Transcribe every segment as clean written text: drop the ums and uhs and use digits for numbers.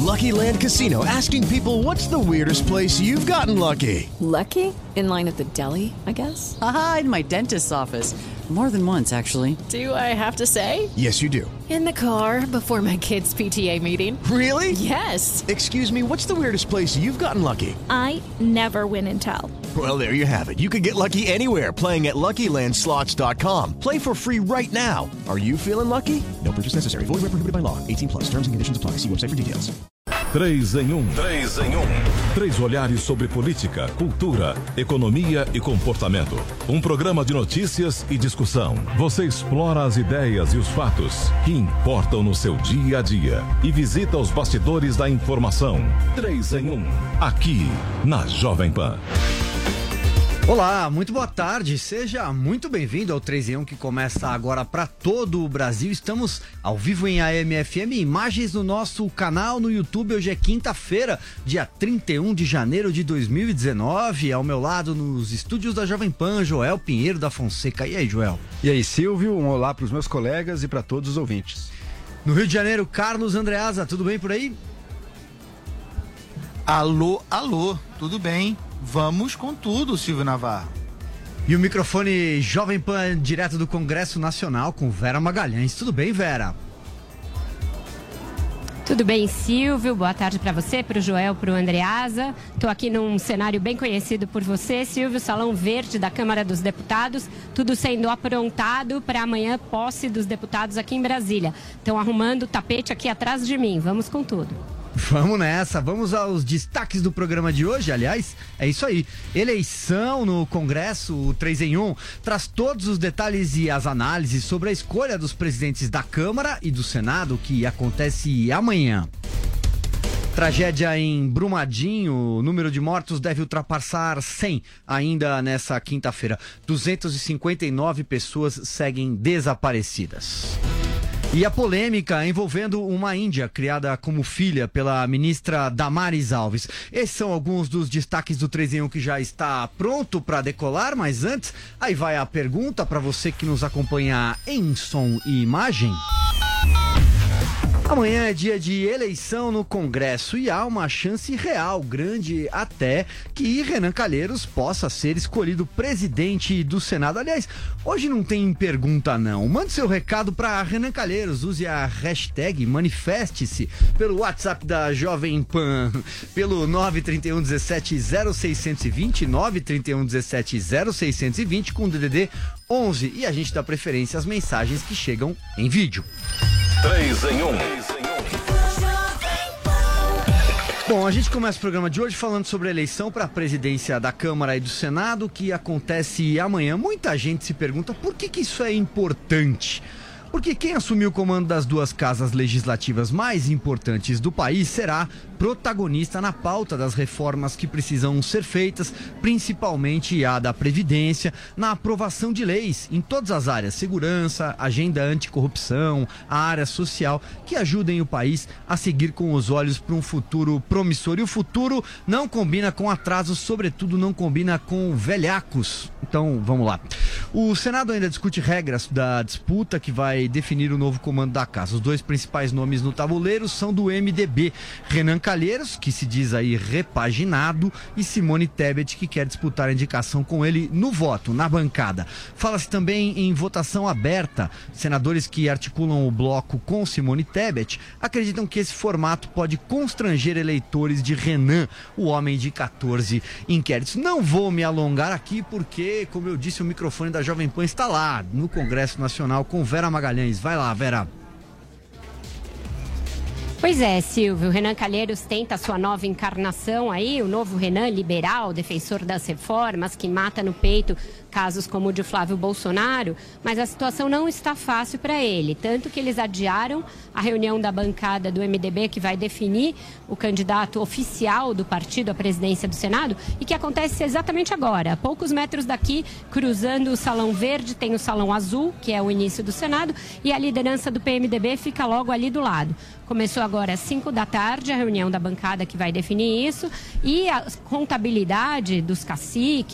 Lucky Land Casino, asking people, what's the weirdest place you've gotten lucky? Lucky? In line at the deli, I guess? Aha, in my dentist's office. More than once, actually. Do I have to say? Yes, you do. In the car before my kids' PTA meeting. Really? Yes. Excuse me, what's the weirdest place you've gotten lucky? I never win and tell. Well, there you have it. You can get lucky anywhere, playing at LuckyLandSlots.com. Play for free right now. Are you feeling lucky? No purchase necessary. Void where prohibited by law. 18+. Terms and conditions apply. See website for details. 3 em 1. 3 em 1. 3 olhares sobre política, cultura, economia e comportamento. Um programa de notícias e discussão. Você explora as ideias e os fatos que importam no seu dia a dia e visita os bastidores da informação. 3 em 1. Aqui, na Jovem Pan. Olá, muito boa tarde, seja muito bem-vindo ao 3 em 1 que começa agora para todo o Brasil. Estamos ao vivo em AM/FM, imagens no nosso canal no YouTube. Hoje é quinta-feira, dia 31 de janeiro de 2019. Ao meu lado, nos estúdios da Jovem Pan, Joel Pinheiro da Fonseca. E aí, Joel? E aí, Silvio, um olá para os meus colegas e para todos os ouvintes. No Rio de Janeiro, Carlos Andreasa, tudo bem por aí? Alô, tudo bem? Vamos com tudo, Silvio Navarro. E o microfone Jovem Pan, direto do Congresso Nacional, com Vera Magalhães. Tudo bem, Vera? Tudo bem, Silvio? Boa tarde para você, para o Joel, para o Andreasa. Estou aqui num cenário bem conhecido por você, Silvio, Salão Verde da Câmara dos Deputados. Tudo sendo aprontado para amanhã, posse dos deputados aqui em Brasília. Estão arrumando o tapete aqui atrás de mim. Vamos com tudo. Vamos nessa, vamos aos destaques do programa de hoje. Aliás, é isso aí, eleição no Congresso, o 3 em 1 traz todos os detalhes e as análises sobre a escolha dos presidentes da Câmara e do Senado, que acontece amanhã. Tragédia em Brumadinho, o número de mortos deve ultrapassar 100 ainda nessa quinta-feira. 259 pessoas seguem desaparecidas. E a polêmica envolvendo uma índia criada como filha pela ministra Damares Alves. Esses são alguns dos destaques do 3 em 1 que já está pronto para decolar, mas antes, aí vai a pergunta para você que nos acompanha em som e imagem. Amanhã é dia de eleição no Congresso e há uma chance real, grande até, que Renan Calheiros possa ser escolhido presidente do Senado. Aliás, hoje não tem pergunta não. Mande seu recado para Renan Calheiros, use a hashtag manifeste-se pelo WhatsApp da Jovem Pan, pelo 931 17 0620, 931 17 0620 com DDD 11 e a gente dá preferência às mensagens que chegam em vídeo. 3 em 1. Bom, a gente começa o programa de hoje falando sobre a eleição para a presidência da Câmara e do Senado, que acontece amanhã. Muita gente se pergunta por que isso é importante. Porque quem assumir o comando das duas casas legislativas mais importantes do país será protagonista na pauta das reformas que precisam ser feitas, principalmente a da Previdência, na aprovação de leis em todas as áreas, segurança, agenda anticorrupção, a área social, que ajudem o país a seguir com os olhos para um futuro promissor. E o futuro não combina com atrasos, sobretudo não combina com velhacos. Então, vamos lá. O Senado ainda discute regras da disputa que vai definir o novo comando da casa. Os dois principais nomes no tabuleiro são do MDB, Renan Calheiros, que se diz aí repaginado, e Simone Tebet, que quer disputar a indicação com ele no voto, na bancada. Fala-se também em votação aberta. Senadores que articulam o bloco com Simone Tebet acreditam que esse formato pode constranger eleitores de Renan, o homem de 14 inquéritos. Não vou me alongar aqui porque, como eu disse, o microfone da Jovem Pan está lá no Congresso Nacional com Vera Magalhães. Vai lá, Vera. Pois é, Silvio, Renan Calheiros tenta a sua nova encarnação aí, o novo Renan liberal, defensor das reformas, que mata no peito casos como o de Flávio Bolsonaro, mas a situação não está fácil para ele, tanto que eles adiaram a reunião da bancada do MDB que vai definir o candidato oficial do partido à presidência do Senado e que acontece exatamente agora, a poucos metros daqui, cruzando o Salão Verde, tem o Salão Azul, que é o início do Senado, e a liderança do PMDB fica logo ali do lado. Começou agora às 5 da tarde a reunião da bancada que vai definir isso e a contabilidade dos caciques,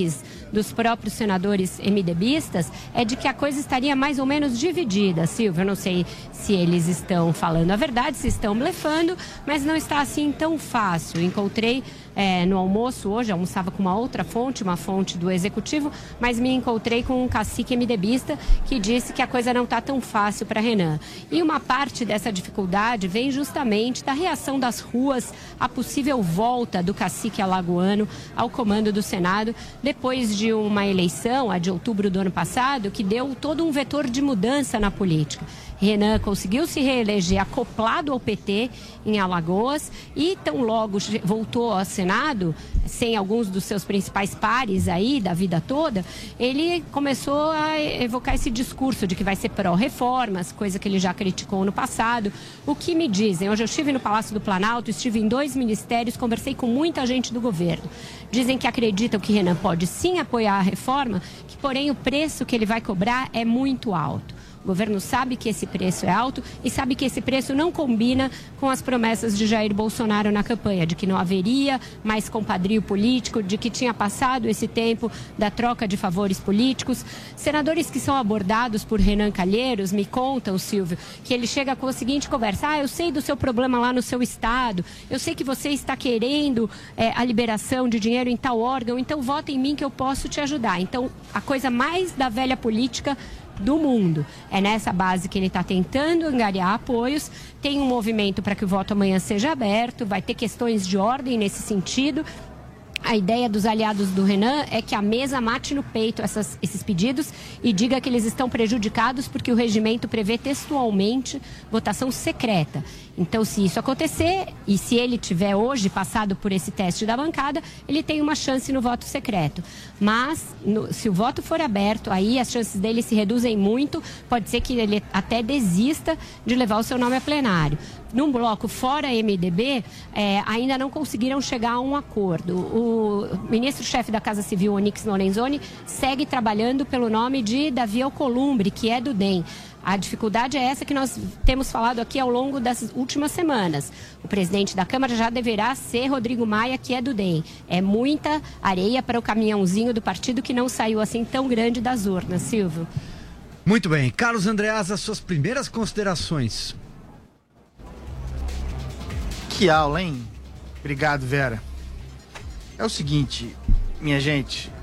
dos próprios senadores MDBistas é de que a coisa estaria mais ou menos dividida, Silvio. Eu não sei se eles estão falando a verdade, se estão blefando, mas não está assim tão fácil. Encontrei no almoço hoje, almoçava com uma outra fonte, uma fonte do Executivo, mas me encontrei com um cacique MDBista que disse que a coisa não está tão fácil para Renan. E uma parte dessa dificuldade vem justamente da reação das ruas à possível volta do cacique alagoano ao comando do Senado, depois de uma eleição, a de outubro do ano passado, que deu todo um vetor de mudança na política. Renan conseguiu se reeleger acoplado ao PT em Alagoas e tão logo voltou ao Senado, sem alguns dos seus principais pares aí da vida toda, ele começou a evocar esse discurso de que vai ser pró-reformas, coisa que ele já criticou no passado. O que me dizem? Hoje eu estive no Palácio do Planalto, estive em 2 ministérios, conversei com muita gente do governo. Dizem que acreditam que Renan pode sim apoiar a reforma, que porém o preço que ele vai cobrar é muito alto. O governo sabe que esse preço é alto e sabe que esse preço não combina com as promessas de Jair Bolsonaro na campanha, de que não haveria mais compadrio político, de que tinha passado esse tempo da troca de favores políticos. Senadores que são abordados por Renan Calheiros me contam, Silvio, que ele chega com a seguinte conversa: eu sei do seu problema lá no seu estado, eu sei que você está querendo a liberação de dinheiro em tal órgão, então vota em mim que eu posso te ajudar. Então, a coisa mais da velha política do mundo. É nessa base que ele está tentando angariar apoios. Tem um movimento para que o voto amanhã seja aberto, vai ter questões de ordem nesse sentido. A ideia dos aliados do Renan é que a mesa mate no peito esses pedidos e diga que eles estão prejudicados porque o regimento prevê textualmente votação secreta. Então, se isso acontecer e se ele tiver hoje passado por esse teste da bancada, ele tem uma chance no voto secreto. Mas, se o voto for aberto, aí as chances dele se reduzem muito. Pode ser que ele até desista de levar o seu nome a plenário. Num bloco fora MDB, ainda não conseguiram chegar a um acordo. O ministro-chefe da Casa Civil, Onyx Lorenzoni, segue trabalhando pelo nome de Davi Alcolumbre, que é do DEM. A dificuldade é essa que nós temos falado aqui ao longo das últimas semanas. O presidente da Câmara já deverá ser Rodrigo Maia, que é do DEM. É muita areia para o caminhãozinho do partido que não saiu assim tão grande das urnas, Silvio. Muito bem. Carlos Andreas, as suas primeiras considerações. Que aula, hein? Obrigado, Vera. É o seguinte, minha gente,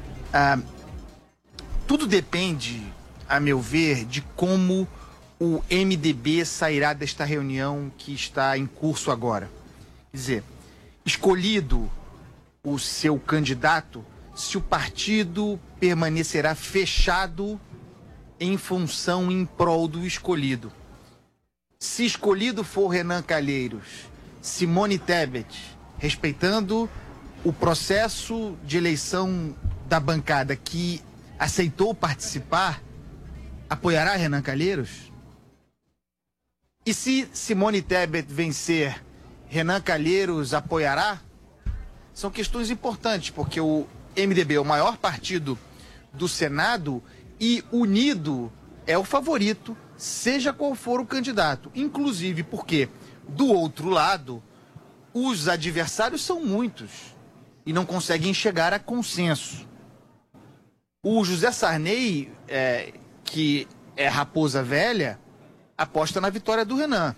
tudo depende, a meu ver, de como o MDB sairá desta reunião que está em curso agora. Quer dizer, escolhido o seu candidato, se o partido permanecerá fechado em função em prol do escolhido. Se escolhido for Renan Calheiros, Simone Tebet, respeitando o processo de eleição da bancada que aceitou participar, apoiará Renan Calheiros? E se Simone Tebet vencer, Renan Calheiros apoiará? São questões importantes, porque o MDB é o maior partido do Senado e unido é o favorito, seja qual for o candidato. Inclusive porque, do outro lado, os adversários são muitos e não conseguem chegar a consenso. O José Sarney, que é raposa velha, aposta na vitória do Renan.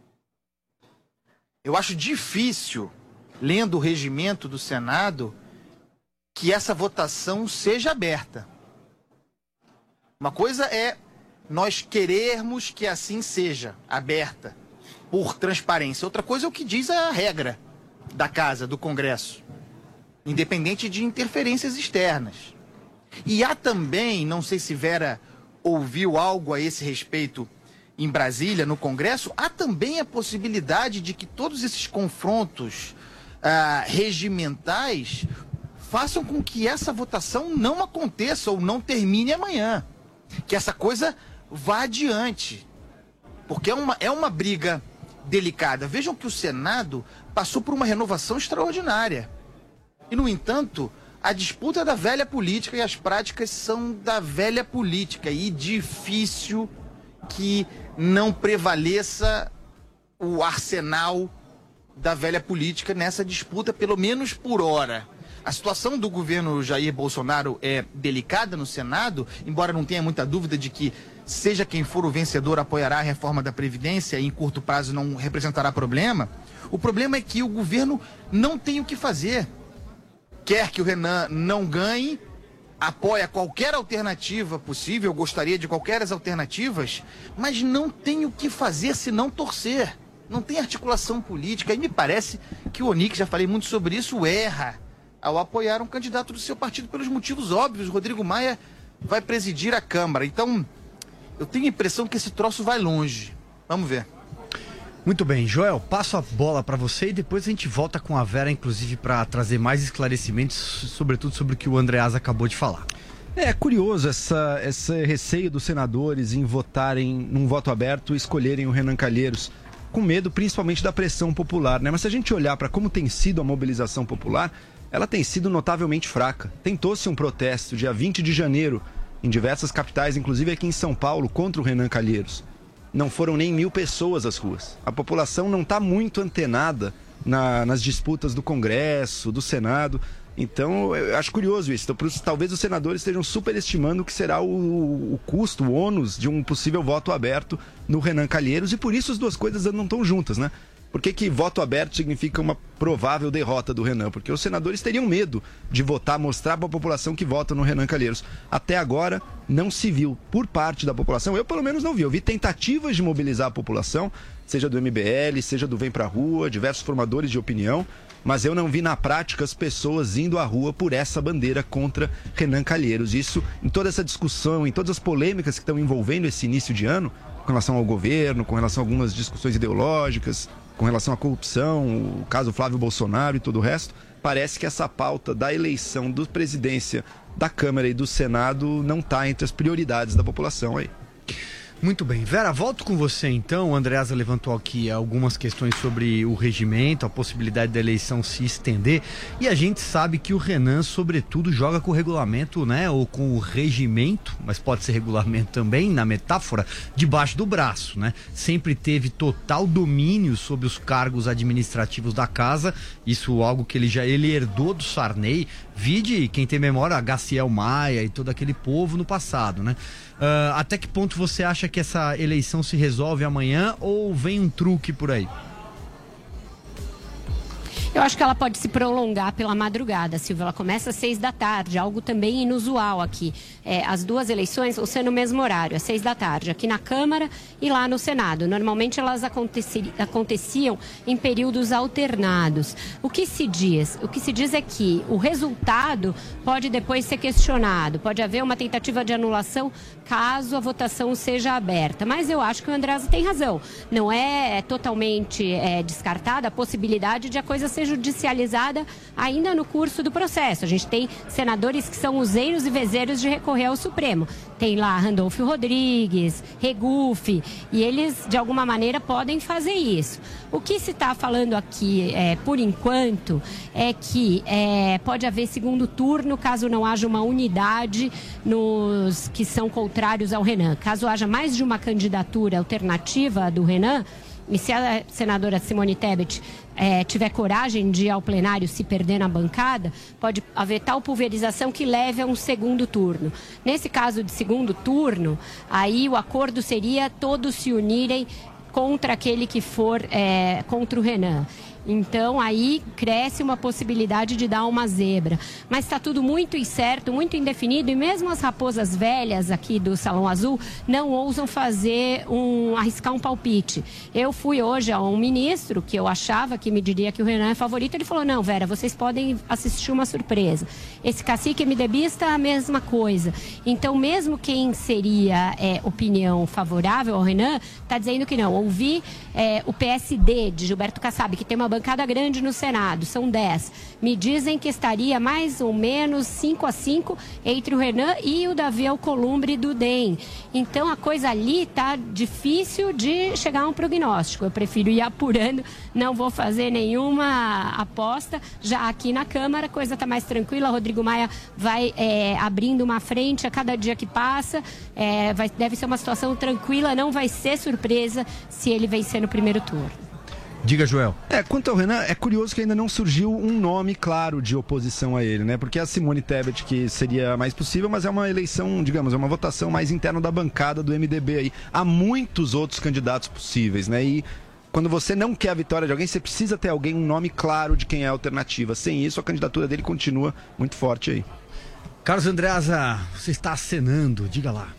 Eu acho difícil, lendo o regimento do Senado, que essa votação seja aberta. Uma coisa é nós querermos que assim seja, aberta, por transparência. Outra coisa é o que diz a regra da Casa, do Congresso, independente de interferências externas. E há também, não sei se Vera ouviu algo a esse respeito em Brasília, no Congresso, há também a possibilidade de que todos esses confrontos regimentais façam com que essa votação não aconteça ou não termine amanhã. Que essa coisa vá adiante. Porque é uma briga delicada. Vejam que o Senado passou por uma renovação extraordinária. E, no entanto, a disputa é da velha política e as práticas são da velha política. E difícil que não prevaleça o arsenal da velha política nessa disputa, pelo menos por hora. A situação do governo Jair Bolsonaro é delicada no Senado, embora não tenha muita dúvida de que, seja quem for o vencedor, apoiará a reforma da Previdência e em curto prazo não representará problema. O problema é que o governo não tem o que fazer. Quer que o Renan não ganhe, apoia qualquer alternativa possível, gostaria de qualquer alternativas, mas não tem o que fazer senão torcer. Não tem articulação política. E me parece que o Onyx, já falei muito sobre isso, erra ao apoiar um candidato do seu partido pelos motivos óbvios. Rodrigo Maia vai presidir a Câmara. Então, eu tenho a impressão que esse troço vai longe. Vamos ver. Muito bem, Joel, passo a bola para você e depois a gente volta com a Vera, inclusive, para trazer mais esclarecimentos, sobretudo sobre o que o Andreasa acabou de falar. É curioso esse receio dos senadores em votarem num voto aberto e escolherem o Renan Calheiros, com medo principalmente da pressão popular, né? Mas se a gente olhar para como tem sido a mobilização popular, ela tem sido notavelmente fraca. Tentou-se um protesto dia 20 de janeiro em diversas capitais, inclusive aqui em São Paulo, contra o Renan Calheiros. Não foram nem 1.000 pessoas às ruas. A população não está muito antenada nas disputas do Congresso, do Senado. Então, eu acho curioso isso. Então, talvez os senadores estejam superestimando o que será o custo, o ônus de um possível voto aberto no Renan Calheiros, e por isso as duas coisas não estão juntas, né? Por que voto aberto significa uma provável derrota do Renan? Porque os senadores teriam medo de votar, mostrar para a população que vota no Renan Calheiros. Até agora, não se viu por parte da população. Eu, pelo menos, não vi. Eu vi tentativas de mobilizar a população, seja do MBL, seja do Vem Pra Rua, diversos formadores de opinião, mas eu não vi na prática as pessoas indo à rua por essa bandeira contra Renan Calheiros. Isso, em toda essa discussão, em todas as polêmicas que estão envolvendo esse início de ano, com relação ao governo, com relação a algumas discussões ideológicas, com relação à corrupção, o caso Flávio Bolsonaro e todo o resto, parece que essa pauta da eleição da presidência da Câmara e do Senado não está entre as prioridades da população aí. Muito bem. Vera, volto com você então. O Andreasa levantou aqui algumas questões sobre o regimento, a possibilidade da eleição se estender, e a gente sabe que o Renan, sobretudo, joga com o regulamento, né, ou com o regimento, mas pode ser regulamento também, na metáfora, debaixo do braço, né? Sempre teve total domínio sobre os cargos administrativos da casa, isso algo que ele herdou do Sarney, vide quem tem memória, Gaciel Maia e todo aquele povo no passado, né? Até que ponto você acha que essa eleição se resolve amanhã ou vem um truque por aí? Eu acho que ela pode se prolongar pela madrugada, Silvia. Ela começa às 6 da tarde, algo também inusual aqui. As duas eleições vão ser no mesmo horário, às 6 da tarde, aqui na Câmara e lá no Senado. Normalmente elas aconteciam em períodos alternados. O que se diz? O que se diz é que o resultado pode depois ser questionado, pode haver uma tentativa de anulação caso a votação seja aberta. Mas eu acho que o Andreasa tem razão. Não é totalmente descartada a possibilidade de a coisa ser judicializada ainda no curso do processo. A gente tem senadores que são useiros e vezeiros de recorrer ao Supremo. Tem lá Randolfo Rodrigues, Regufe, e eles de alguma maneira podem fazer isso. O que se está falando aqui, por enquanto, é que pode haver segundo turno caso não haja uma unidade nos que são contrários ao Renan. Caso haja mais de uma candidatura alternativa do Renan, e se a senadora Simone Tebet tiver coragem de ir ao plenário se perder na bancada, pode haver tal pulverização que leve a um segundo turno. Nesse caso de segundo turno, aí o acordo seria todos se unirem contra aquele que for contra o Renan. Então, aí cresce uma possibilidade de dar uma zebra. Mas está tudo muito incerto, muito indefinido, e mesmo as raposas velhas aqui do Salão Azul não ousam arriscar um palpite. Eu fui hoje a um ministro que eu achava que me diria que o Renan é favorito. Ele falou, não, Vera, vocês podem assistir uma surpresa. Esse cacique MDBista, a mesma coisa. Então, mesmo quem seria opinião favorável ao Renan, está dizendo que não. Ouvi o PSD de Gilberto Kassab, que tem uma bancada grande no Senado, são 10. Me dizem que estaria mais ou menos 5-5 entre o Renan e o Davi Alcolumbre do DEM. Então a coisa ali está difícil de chegar a um prognóstico. Eu prefiro ir apurando, não vou fazer nenhuma aposta. Já aqui na Câmara a coisa está mais tranquila. Rodrigo Maia vai abrindo uma frente a cada dia que passa. Deve ser uma situação tranquila, não vai ser surpresa se ele vencer no primeiro turno. Diga, Joel. Quanto ao Renan, é curioso que ainda não surgiu um nome claro de oposição a ele, né? Porque a Simone Tebet, que seria mais possível, mas é uma eleição, digamos, é uma votação mais interna da bancada do MDB aí. Há muitos outros candidatos possíveis, né? E quando você não quer a vitória de alguém, você precisa ter alguém, um nome claro de quem é a alternativa. Sem isso, a candidatura dele continua muito forte aí. Carlos Andreasa, você está acenando, diga lá.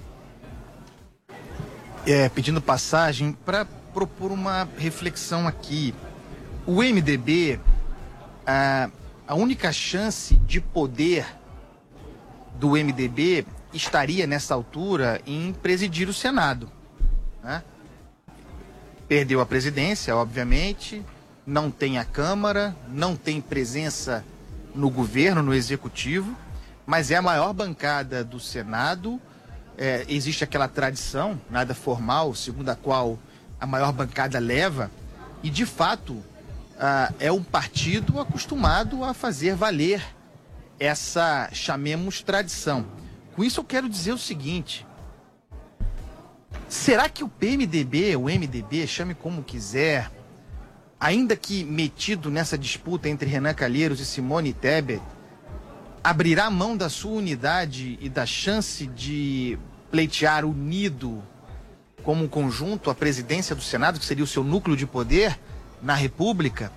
Pedindo passagem para propor uma reflexão aqui. O MDB, a única chance de poder do MDB estaria nessa altura em presidir o Senado, né? Perdeu a presidência, obviamente, não tem a Câmara, não tem presença no governo, no Executivo, mas é a maior bancada do Senado. Existe aquela tradição, nada formal, segundo a qual a maior bancada leva, e de fato é um partido acostumado a fazer valer essa, chamemos, tradição. Com isso eu quero dizer o seguinte: será que o PMDB, o MDB, chame como quiser, ainda que metido nessa disputa entre Renan Calheiros e Simone Tebet, abrirá mão da sua unidade e da chance de pleitear unido como um conjunto a presidência do Senado, que seria o seu núcleo de poder na República?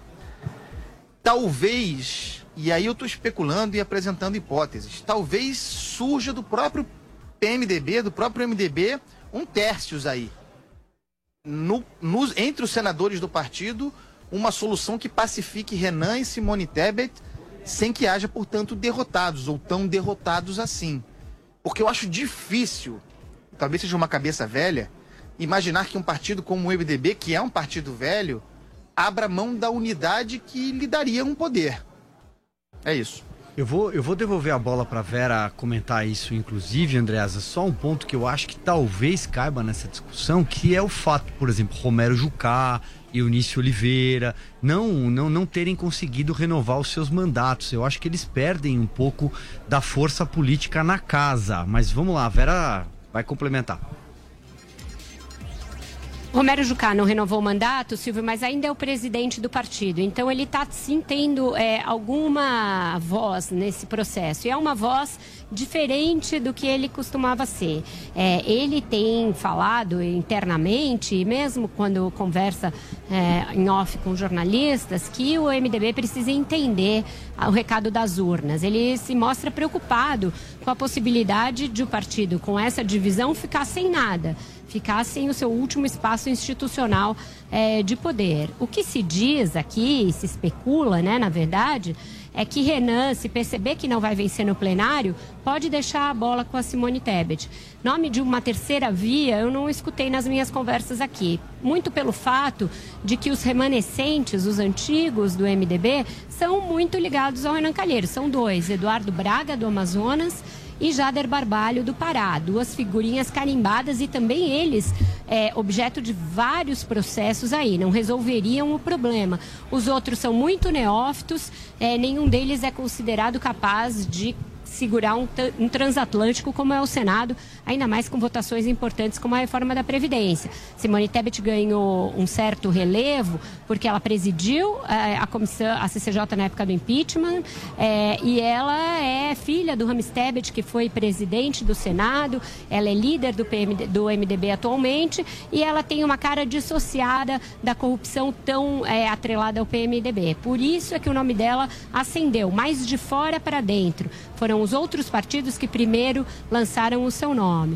Talvez, e aí eu estou especulando e apresentando hipóteses, talvez surja do próprio PMDB, do próprio MDB, um tércios aí. Entre os senadores do partido, uma solução que pacifique Renan e Simone Tebet, sem que haja, portanto, derrotados, ou tão derrotados assim. Porque eu acho difícil, talvez seja uma cabeça velha, imaginar que um partido como o MDB, que é um partido velho, abra mão da unidade que lhe daria um poder. É isso. Eu vou devolver a bola para Vera comentar isso, inclusive, Andreasa. Só um ponto que eu acho que talvez caiba nessa discussão, que é o fato, por exemplo, Romero Jucá e Eunício Oliveira não terem conseguido renovar os seus mandatos. Eu acho que eles perdem um pouco da força política na casa. Mas vamos lá, a Vera vai complementar. Romero Jucá não renovou o mandato, Silvio, mas ainda é o presidente do partido. Então ele está sim tendo alguma voz nesse processo. E é uma voz diferente do que ele costumava ser. Ele tem falado internamente, e mesmo quando conversa em off com jornalistas, que o MDB precisa entender o recado das urnas. Ele se mostra preocupado com a possibilidade de o partido, com essa divisão, ficar sem nada. Ficar sem o seu último espaço institucional de poder. O que se diz aqui, se especula, né, na verdade, é que Renan, se perceber que não vai vencer no plenário, pode deixar a bola com a Simone Tebet. Nome de uma terceira via eu não escutei nas minhas conversas aqui. Muito pelo fato de que os remanescentes, os antigos do MDB, são muito ligados ao Renan Calheiros. São dois, Eduardo Braga, do Amazonas, e Jader Barbalho, do Pará. Duas figurinhas carimbadas e também eles objeto de vários processos aí, não resolveriam o problema. Os outros são muito neófitos, nenhum deles é considerado capaz de segurar um transatlântico como é o Senado, ainda mais com votações importantes como a reforma da Previdência. Simone Tebet ganhou um certo relevo porque ela presidiu a comissão, a CCJ na época do impeachment, e ela é filha do Rames Tebet, que foi presidente do Senado, ela é líder do MDB atualmente, e ela tem uma cara dissociada da corrupção tão atrelada ao PMDB. Por isso é que o nome dela ascendeu, mais de fora para dentro. Foram os outros partidos que primeiro lançaram o seu nome.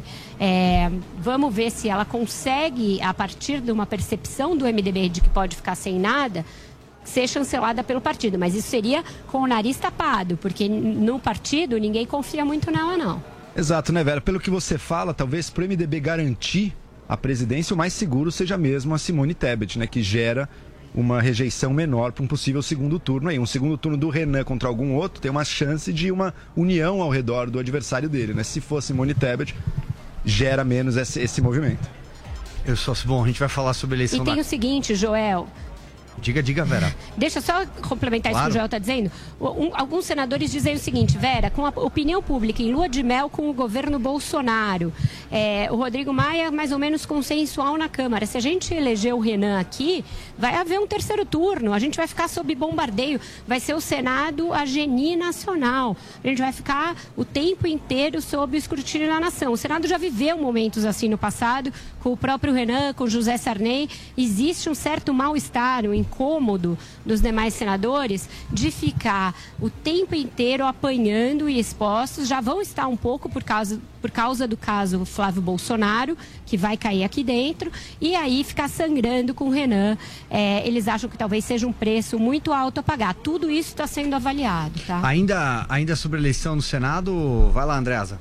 Vamos ver se ela consegue, a partir de uma percepção do MDB de que pode ficar sem nada, ser chancelada pelo partido. Mas isso seria com o nariz tapado, porque no partido ninguém confia muito nela, não. Exato, né, Vera? Pelo que você fala, talvez para o MDB garantir a presidência, o mais seguro seja mesmo a Simone Tebet, né, que gera uma rejeição menor para um possível segundo turno. Aí, um segundo turno do Renan contra algum outro tem uma chance de uma união ao redor do adversário dele, né? Se for Simone Tebet, gera menos esse movimento. Bom, a gente vai falar sobre a eleição. E tem o seguinte, Joel, Diga, Vera. Deixa eu só complementar isso que o Joel está dizendo. Alguns senadores dizem o seguinte, Vera, com a opinião pública em lua de mel com o governo Bolsonaro, o Rodrigo Maia mais ou menos consensual na Câmara. Se a gente eleger o Renan aqui, vai haver um terceiro turno, a gente vai ficar sob bombardeio, vai ser o Senado a genie nacional, a gente vai ficar o tempo inteiro sob o escrutínio da nação. O Senado já viveu momentos assim no passado, com o próprio Renan, com José Sarney. Existe um certo mal-estar, um incômodo dos demais senadores de ficar o tempo inteiro apanhando e expostos. Já vão estar um pouco por causa do caso Flávio Bolsonaro, que vai cair aqui dentro, e aí ficar sangrando com o Renan. Eles acham que talvez seja um preço muito alto a pagar. Tudo isso está sendo avaliado, tá? Ainda sobre a eleição no Senado, vai lá, Andreasa.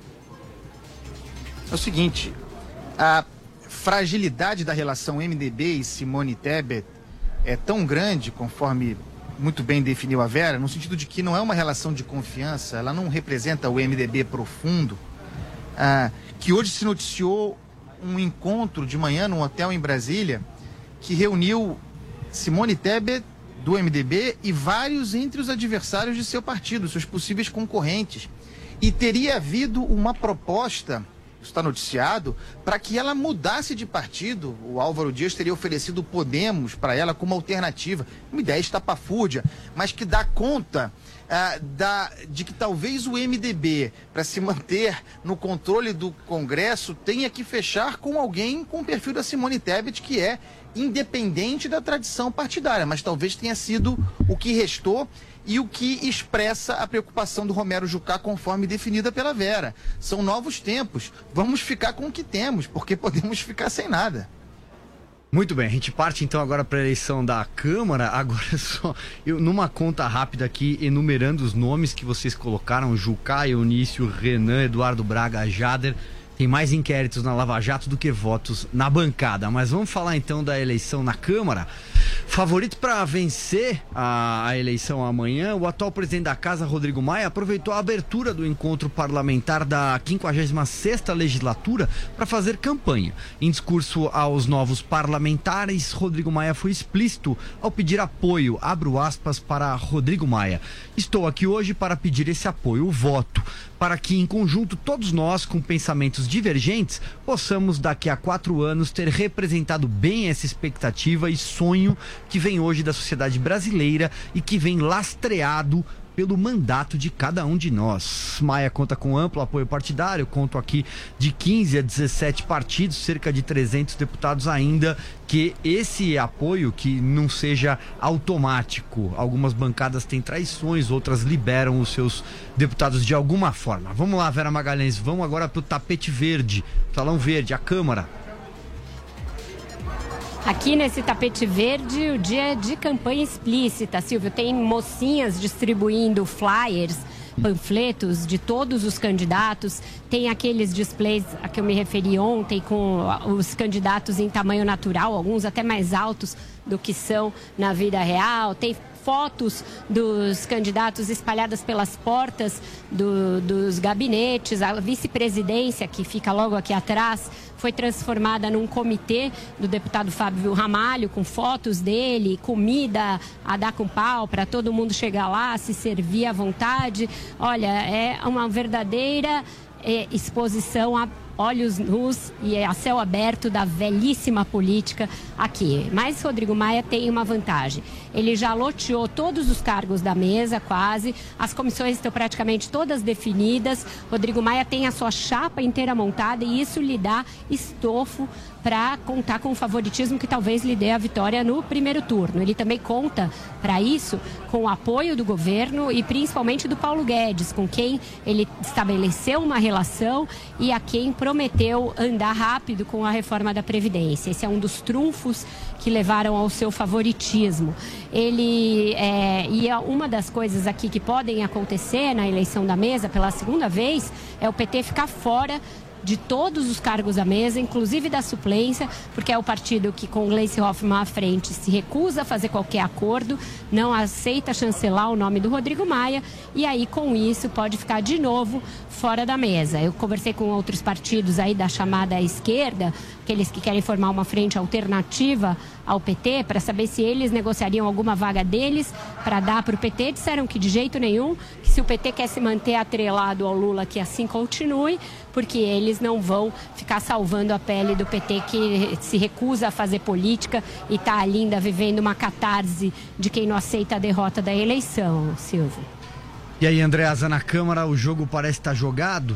É o seguinte, a fragilidade da relação MDB e Simone Tebet é tão grande, conforme muito bem definiu a Vera, no sentido de que não é uma relação de confiança, ela não representa o MDB profundo, que hoje se noticiou um encontro de manhã num hotel em Brasília que reuniu Simone Tebet do MDB e vários entre os adversários de seu partido, seus possíveis concorrentes. E teria havido uma proposta, isso está noticiado, para que ela mudasse de partido. O Álvaro Dias teria oferecido o Podemos para ela como alternativa. Uma ideia estapafúrdia, mas que dá conta de que talvez o MDB, para se manter no controle do Congresso, tenha que fechar com alguém com o perfil da Simone Tebet, que é independente da tradição partidária, mas talvez tenha sido o que restou e o que expressa a preocupação do Romero Jucá, conforme definida pela Vera. São novos tempos, vamos ficar com o que temos, porque podemos ficar sem nada. Muito bem, a gente parte então agora para a eleição da Câmara. Agora só, numa conta rápida aqui, enumerando os nomes que vocês colocaram: Jucá, Eunício, Renan, Eduardo Braga, Jader. Tem mais inquéritos na Lava Jato do que votos na bancada. Mas vamos falar então da eleição na Câmara. Favorito para vencer a eleição amanhã, o atual presidente da Casa, Rodrigo Maia, aproveitou a abertura do encontro parlamentar da 56ª legislatura para fazer campanha. Em discurso aos novos parlamentares, Rodrigo Maia foi explícito ao pedir apoio, abro aspas, para Rodrigo Maia. Estou aqui hoje para pedir esse apoio, o voto, para que em conjunto todos nós, com pensamentos divergentes, possamos daqui a 4 anos ter representado bem essa expectativa e sonho que vem hoje da sociedade brasileira e que vem lastreado pelo mandato de cada um de nós. Maia conta com amplo apoio partidário, conto aqui de 15 a 17 partidos, cerca de 300 deputados ainda, que esse apoio que não seja automático. Algumas bancadas têm traições, outras liberam os seus deputados de alguma forma. Vamos lá, Vera Magalhães, vamos agora para o tapete verde, Salão Verde, a Câmara. Aqui nesse tapete verde, o dia de campanha explícita, Silvio. Tem mocinhas distribuindo flyers, panfletos de todos os candidatos. Tem aqueles displays a que eu me referi ontem, com os candidatos em tamanho natural, alguns até mais altos do que são na vida real. Tem fotos dos candidatos espalhadas pelas portas dos gabinetes. A vice-presidência, que fica logo aqui atrás, foi transformada num comitê do deputado Fábio Ramalho, com fotos dele, comida a dar com pau para todo mundo chegar lá, se servir à vontade. Olha, é uma verdadeira exposição a olhos nus e a céu aberto da velhíssima política aqui. Mas Rodrigo Maia tem uma vantagem. Ele já loteou todos os cargos da mesa, quase. As comissões estão praticamente todas definidas. Rodrigo Maia tem a sua chapa inteira montada e isso lhe dá estofo para contar com o favoritismo que talvez lhe dê a vitória no primeiro turno. Ele também conta, para isso, com o apoio do governo e principalmente do Paulo Guedes, com quem ele estabeleceu uma relação e a quem prometeu andar rápido com a reforma da Previdência. Esse é um dos trunfos que levaram ao seu favoritismo. E uma das coisas aqui que podem acontecer na eleição da mesa pela segunda vez é o PT ficar fora de todos os cargos à mesa, inclusive da suplência, porque é o partido que, com Gleisi Hoffmann à frente, se recusa a fazer qualquer acordo, não aceita chancelar o nome do Rodrigo Maia, e aí, com isso, pode ficar de novo fora da mesa. Eu conversei com outros partidos aí da chamada esquerda, aqueles que querem formar uma frente alternativa ao PT, para saber se eles negociariam alguma vaga deles para dar para o PT. Disseram que de jeito nenhum, que se o PT quer se manter atrelado ao Lula, que assim continue, porque eles não vão ficar salvando a pele do PT, que se recusa a fazer política e está ali ainda vivendo uma catarse de quem não aceita a derrota da eleição, Silvio. E aí, Andreasa, na Câmara o jogo parece estar jogado?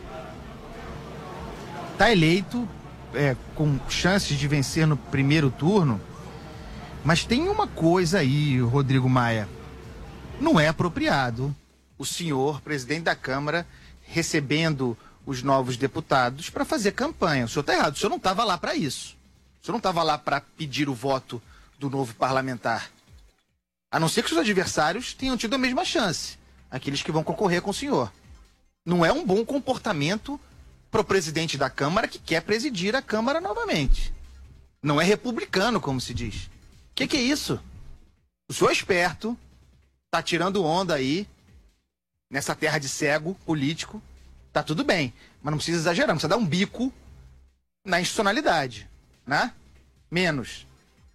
Está eleito, com chances de vencer no primeiro turno, mas tem uma coisa aí, Rodrigo Maia. Não é apropriado o senhor, presidente da Câmara, recebendo os novos deputados para fazer campanha. O senhor está errado, o senhor não estava lá para isso. O senhor não estava lá para pedir o voto do novo parlamentar. A não ser que os adversários tenham tido a mesma chance, aqueles que vão concorrer com o senhor. Não é um bom comportamento para o presidente da Câmara que quer presidir a Câmara novamente. Não é republicano, como se diz. O que é isso? O senhor é esperto, tá tirando onda aí, nessa terra de cego político, tá tudo bem, mas não precisa exagerar, não precisa dar um bico na institucionalidade, né? Menos.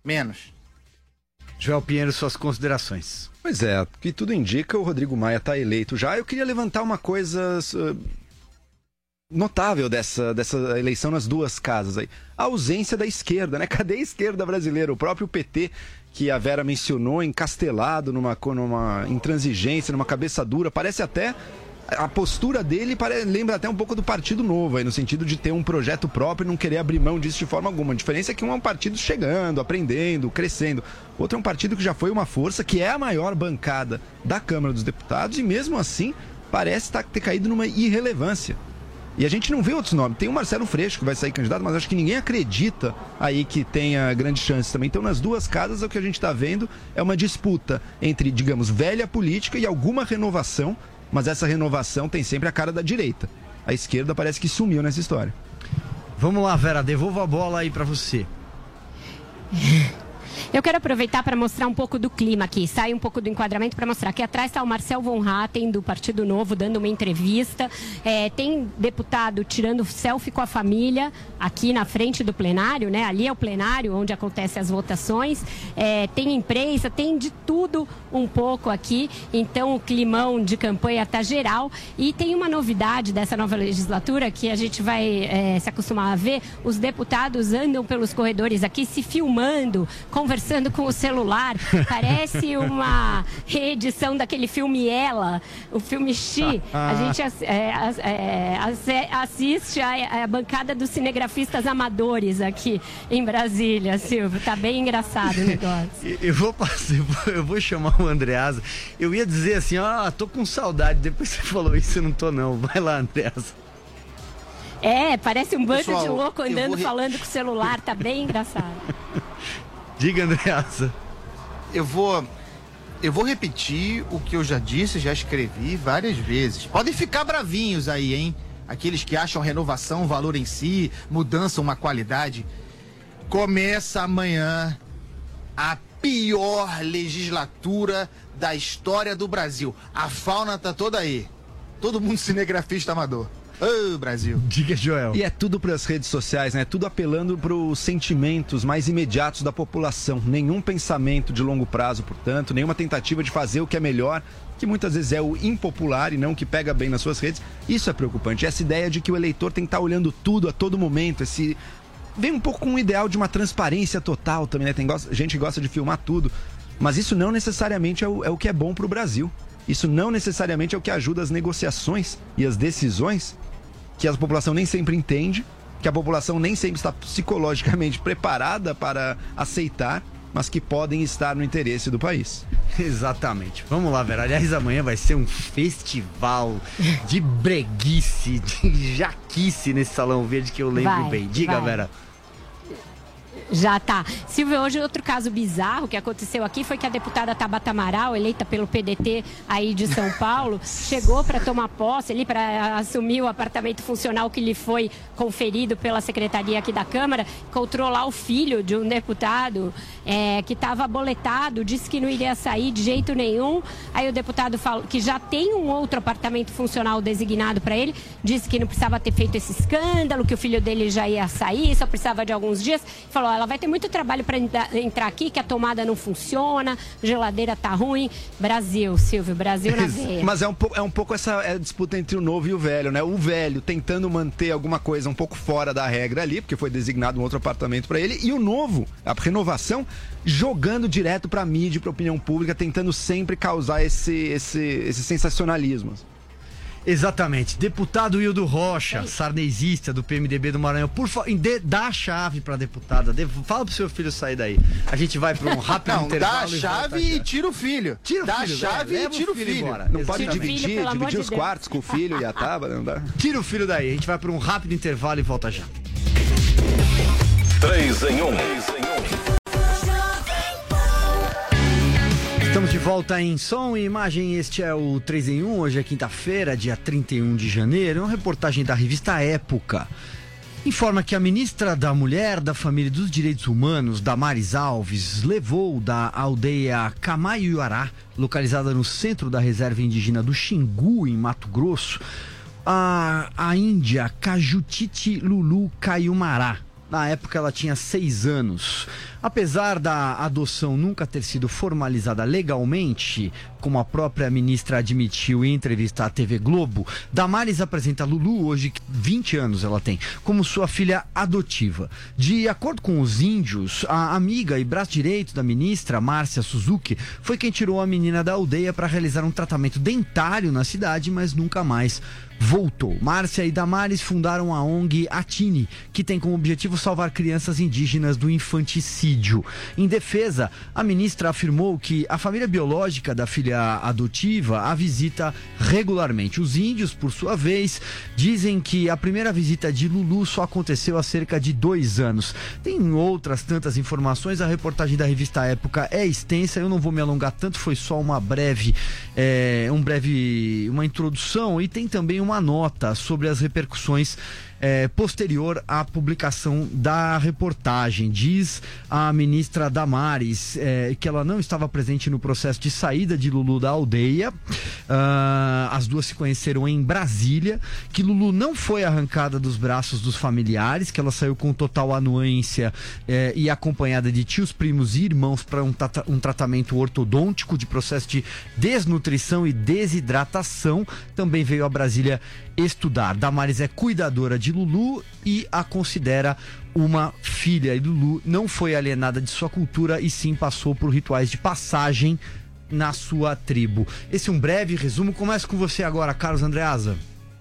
Joel Pinheiro, suas considerações. Pois é, que tudo indica, o Rodrigo Maia está eleito já. Eu queria levantar uma coisa notável dessa eleição nas duas casas aí. A ausência da esquerda, né? Cadê a esquerda brasileira? O próprio PT, que a Vera mencionou, encastelado numa intransigência, numa cabeça dura, parece até... A postura dele lembra até um pouco do Partido Novo, aí, no sentido de ter um projeto próprio e não querer abrir mão disso de forma alguma. A diferença é que um é um partido chegando, aprendendo, crescendo. Outro é um partido que já foi uma força, que é a maior bancada da Câmara dos Deputados, e mesmo assim parece ter caído numa irrelevância. E a gente não vê outros nomes. Tem o Marcelo Freixo que vai sair candidato, mas acho que ninguém acredita aí que tenha grandes chances também. Então, nas duas casas, o que a gente está vendo é uma disputa entre, digamos, velha política e alguma renovação, mas essa renovação tem sempre a cara da direita. A esquerda parece que sumiu nessa história. Vamos lá, Vera, devolvo a bola aí para você. Eu quero aproveitar para mostrar um pouco do clima aqui, sair um pouco do enquadramento para mostrar. Aqui atrás está o Marcel von Hatten, do Partido Novo, dando uma entrevista. Tem deputado tirando selfie com a família aqui na frente do plenário, né? Ali é o plenário onde acontecem as votações. Tem imprensa, tem de tudo um pouco aqui. Então o climão de campanha está geral. E tem uma novidade dessa nova legislatura que a gente vai se acostumar a ver. Os deputados andam pelos corredores aqui se filmando, conversando com o celular. Parece uma reedição daquele filme Ela, o filme Xi. A gente assiste a bancada dos cinegrafistas amadores aqui em Brasília, Silvio. Tá bem engraçado o negócio. Eu vou chamar o Andreasa. Eu ia dizer assim, tô com saudade. Depois você falou isso, eu não tô não. Vai lá, Andreasa. Parece um bando Pessoal, de louco andando falando com o celular. Tá bem engraçado. Diga, Andreasa. Eu vou repetir o que eu já disse, já escrevi várias vezes. Podem ficar bravinhos aí, hein? Aqueles que acham renovação um valor em si, mudança uma qualidade. Começa amanhã a pior legislatura da história do Brasil. A fauna tá toda aí. Todo mundo cinegrafista amador. Ô, Brasil. Diga, Joel. E é tudo para as redes sociais, né? Tudo apelando para os sentimentos mais imediatos da população. Nenhum pensamento de longo prazo, portanto, nenhuma tentativa de fazer o que é melhor, que muitas vezes é o impopular e não o que pega bem nas suas redes. Isso é preocupante. Essa ideia de que o eleitor tem que estar olhando tudo a todo momento, vem um pouco com o ideal de uma transparência total também, né? Tem gente que gosta de filmar tudo, mas isso não necessariamente é o que é bom para o Brasil. Isso não necessariamente é o que ajuda as negociações e as decisões que a população nem sempre entende, que a população nem sempre está psicologicamente preparada para aceitar, mas que podem estar no interesse do país. Exatamente. Vamos lá, Vera. Aliás, amanhã vai ser um festival de breguice, de jaquice nesse Salão Verde que eu lembro bem. Diga, Vera. Já tá. Silvio, hoje outro caso bizarro que aconteceu aqui foi que a deputada Tabata Amaral, eleita pelo PDT aí de São Paulo, chegou para tomar posse ali, para assumir o apartamento funcional que lhe foi conferido pela secretaria aqui da Câmara, encontrou lá o filho de um deputado que estava aboletado, disse que não iria sair de jeito nenhum. Aí o deputado falou que já tem um outro apartamento funcional designado para ele, disse que não precisava ter feito esse escândalo, que o filho dele já ia sair, só precisava de alguns dias. Falou, ela vai ter muito trabalho para entrar aqui, que a tomada não funciona, a geladeira tá ruim. Brasil, Silvio, Brasil na veia. Mas é um pouco essa disputa entre o novo e o velho, né? O velho tentando manter alguma coisa um pouco fora da regra ali, porque foi designado um outro apartamento para ele, e o novo, a renovação, jogando direto para a mídia, para a opinião pública, tentando sempre causar esse sensacionalismo. Exatamente. Deputado Hildo Rocha, sarnezista do PMDB do Maranhão, por favor, dá a chave pra deputada. Fala pro seu filho sair daí. A gente vai pra um rápido intervalo. Dá a chave e tira o filho. Dá a chave e tira o filho. Não pode dividir os quartos com o filho e a tábua, não dá. Tira o filho daí. A gente vai pra um rápido intervalo e volta já. 3 em 1. Estamos de volta em som e imagem, este é o 3 em 1, hoje é quinta-feira, dia 31 de janeiro, uma reportagem da revista Época. Informa que a ministra da Mulher, da Família e dos Direitos Humanos, Damares Alves, levou da aldeia Camaiuará, localizada no centro da reserva indígena do Xingu, em Mato Grosso, a índia Cajutiti Lulu Caiumará. Na época ela tinha 6 anos. Apesar da adoção nunca ter sido formalizada legalmente, como a própria ministra admitiu em entrevista à TV Globo, Damares apresenta Lulu, hoje 20 anos ela tem, como sua filha adotiva. De acordo com os índios, a amiga e braço direito da ministra, Márcia Suzuki, foi quem tirou a menina da aldeia para realizar um tratamento dentário na cidade, mas nunca mais voltou. Márcia e Damares fundaram a ONG Atini, que tem como objetivo salvar crianças indígenas do infanticídio. Em defesa, a ministra afirmou que a família biológica da filha adotiva a visita regularmente. Os índios, por sua vez, dizem que a primeira visita de Lulu só aconteceu há cerca de 2 anos. Tem outras tantas informações, a reportagem da revista Época é extensa, eu não vou me alongar tanto, foi só uma introdução, e tem também uma nota sobre as repercussões posterior à publicação da reportagem. Diz a ministra Damares que ela não estava presente no processo de saída de Lulu da aldeia. As duas se conheceram em Brasília, que Lulu não foi arrancada dos braços dos familiares, que ela saiu com total anuência e acompanhada de tios, primos e irmãos para um tratamento ortodôntico de processo de desnutrição e desidratação. Também veio a Brasília estudar. Damares é cuidadora de Lulu e a considera uma filha. E Lulu não foi alienada de sua cultura e sim passou por rituais de passagem na sua tribo. Esse é um breve resumo. Começo com você agora, Carlos Andreasa.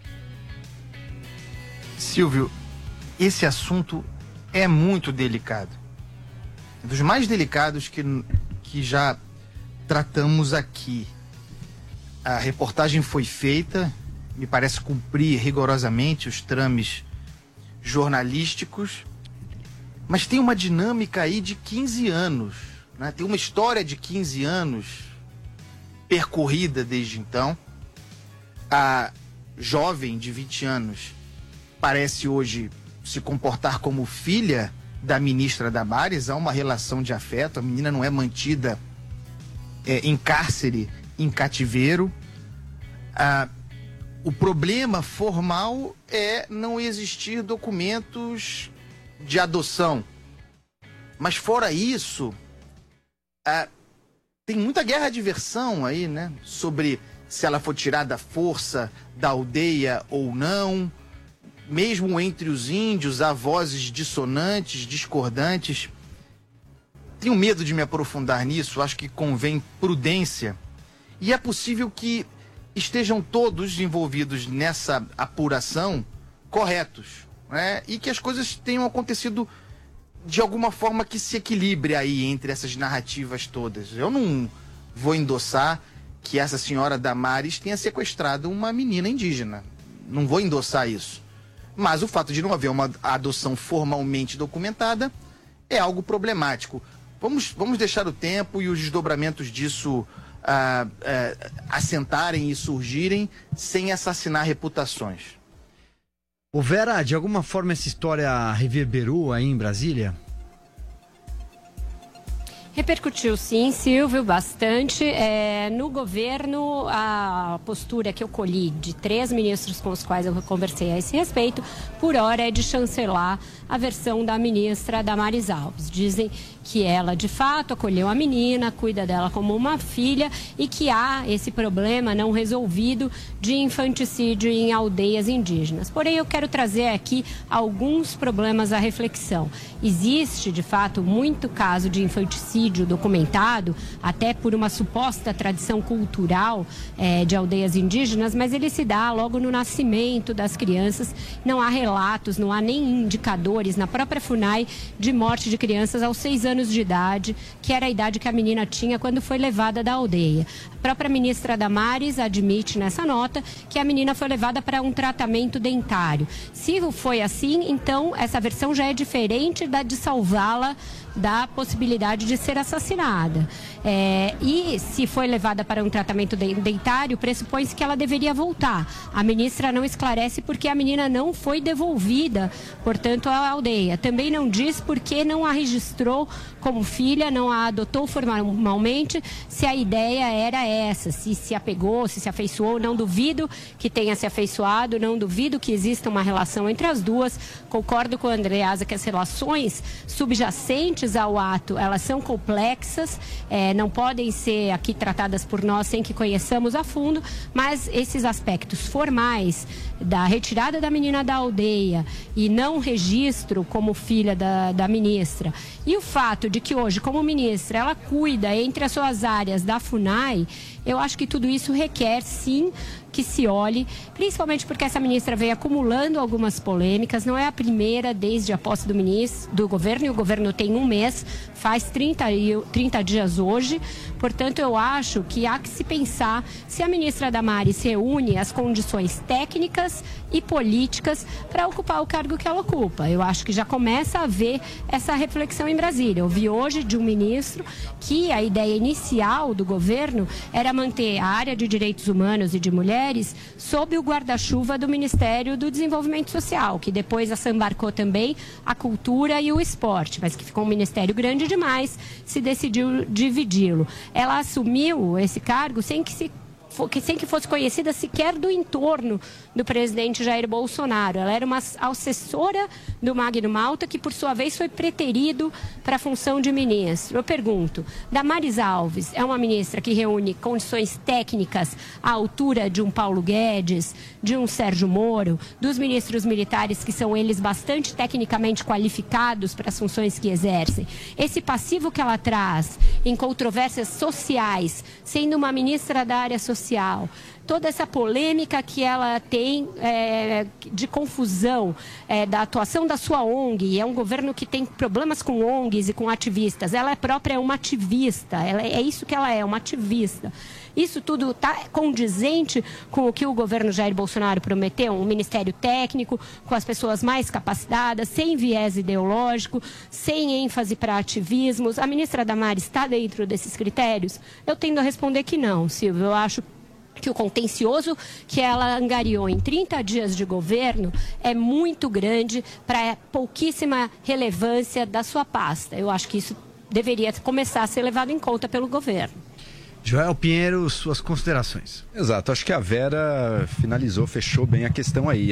Silvio, esse assunto é muito delicado. É dos mais delicados que já tratamos aqui. A reportagem foi feita, me parece cumprir rigorosamente os trâmites jornalísticos, mas tem uma dinâmica aí de 15 anos, né? Tem uma história de 15 anos percorrida desde então. A jovem de 20 anos parece hoje se comportar como filha da ministra Damares, há uma relação de afeto, a menina não é mantida em cárcere, em cativeiro. O problema formal é não existir documentos de adoção. Mas fora isso, tem muita guerra de versão aí, né? Sobre se ela foi tirada à força da aldeia ou não. Mesmo entre os índios há vozes dissonantes, discordantes. Tenho medo de me aprofundar nisso, acho que convém prudência. E é possível que estejam todos envolvidos nessa apuração corretos, né? E que as coisas tenham acontecido de alguma forma que se equilibre aí entre essas narrativas todas. Eu não vou endossar que essa senhora Damares tenha sequestrado uma menina indígena. Não vou endossar isso. Mas o fato de não haver uma adoção formalmente documentada é algo problemático. Vamos deixar o tempo e os desdobramentos disso assentarem e surgirem sem assassinar reputações. Ô Vera, de alguma forma essa história reverberou aí em Brasília? Repercutiu sim, Silvio, bastante. No governo, a postura que eu colhi de 3 ministros com os quais eu conversei a esse respeito, por hora é de chancelar a versão da ministra Damares Alves. Dizem que ela, de fato, acolheu a menina, cuida dela como uma filha e que há esse problema não resolvido de infanticídio em aldeias indígenas. Porém, eu quero trazer aqui alguns problemas à reflexão. Existe, de fato, muito caso de infanticídio documentado, até por uma suposta tradição cultural de aldeias indígenas, mas ele se dá logo no nascimento das crianças. Não há relatos, não há nem indicadores na própria FUNAI de morte de crianças aos 6 anos de idade, que era a idade que a menina tinha quando foi levada da aldeia. A própria ministra Damares admite nessa nota que a menina foi levada para um tratamento dentário. Se foi assim, então essa versão já é diferente da de salvá-la da possibilidade de ser assassinada. E se foi levada para um tratamento dentário, pressupõe-se que ela deveria voltar. A ministra não esclarece porque a menina não foi devolvida, portanto, à aldeia. Também não diz porque não a registrou como filha, não a adotou formalmente, se a ideia era essa, se se apegou, se se afeiçoou. Não duvido que tenha se afeiçoado, não duvido que exista uma relação entre as duas. Concordo com a Andreasa que as relações subjacentes ao ato, elas são complexas, não podem ser aqui tratadas por nós sem que conheçamos a fundo, mas esses aspectos formais da retirada da menina da aldeia e não registro como filha da ministra, e o fato de que hoje, como ministra, ela cuida entre as suas áreas da FUNAI, eu acho que tudo isso requer, sim, que se olhe, principalmente porque essa ministra vem acumulando algumas polêmicas, não é a primeira desde a posse do governo, e o governo tem um mês, faz 30 dias hoje, portanto eu acho que há que se pensar se a ministra Damares reúne as condições técnicas e políticas para ocupar o cargo que ela ocupa. Eu acho que já começa a haver essa reflexão em Brasília. Eu vi hoje de um ministro que a ideia inicial do governo era manter a área de direitos humanos e de mulheres sob o guarda-chuva do Ministério do Desenvolvimento Social, que depois assambarcou também a cultura e o esporte, mas que ficou um ministério grande demais, se decidiu dividi-lo. Ela assumiu esse cargo sem que fosse conhecida sequer do entorno do presidente Jair Bolsonaro. Ela era uma assessora do Magno Malta, que por sua vez foi preterido para a função de ministro. Eu pergunto, Damares Alves é uma ministra que reúne condições técnicas à altura de um Paulo Guedes, de um Sérgio Moro, dos ministros militares, que são eles bastante tecnicamente qualificados para as funções que exercem? Esse passivo que ela traz em controvérsias sociais, sendo uma ministra da área social, toda essa polêmica que ela tem de confusão da atuação da sua ONG, é um governo que tem problemas com ONGs e com ativistas, ela própria é uma ativista, é isso que ela é, uma ativista. Isso tudo está condizente com o que o governo Jair Bolsonaro prometeu, um ministério técnico, com as pessoas mais capacitadas, sem viés ideológico, sem ênfase para ativismos. A ministra Damares está dentro desses critérios? Eu tendo a responder que não, Silvio. Eu acho que o contencioso que ela angariou em 30 dias de governo é muito grande para pouquíssima relevância da sua pasta. Eu acho que isso deveria começar a ser levado em conta pelo governo. Joel Pinheiro, suas considerações. Exato, acho que a Vera fechou bem a questão aí.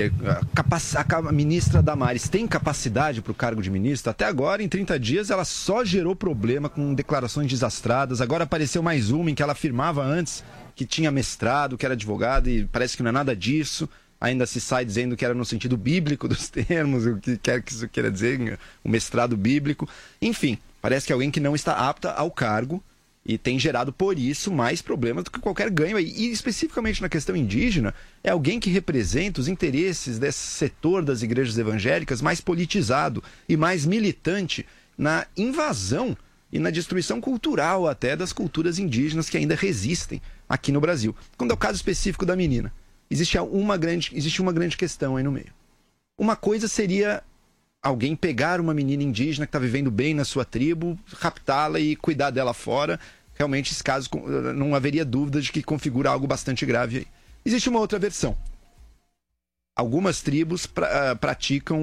A ministra Damares tem capacidade para o cargo de ministra? Até agora, em 30 dias, ela só gerou problema com declarações desastradas. Agora apareceu mais uma em que ela afirmava antes que tinha mestrado, que era advogada, e parece que não é nada disso. Ainda se sai dizendo que era no sentido bíblico dos termos, o que quer que isso queira dizer, o mestrado bíblico. Enfim, parece que é alguém que não está apta ao cargo e tem gerado, por isso, mais problemas do que qualquer ganho. E especificamente na questão indígena, é alguém que representa os interesses desse setor das igrejas evangélicas mais politizado e mais militante na invasão e na destruição cultural até das culturas indígenas que ainda resistem aqui no Brasil. Quando é o caso específico da menina, existe uma grande questão aí no meio. Uma coisa seria alguém pegar uma menina indígena que está vivendo bem na sua tribo, raptá-la e cuidar dela fora. Realmente, esse caso, não haveria dúvida de que configura algo bastante grave aí. Existe uma outra versão. Algumas tribos praticam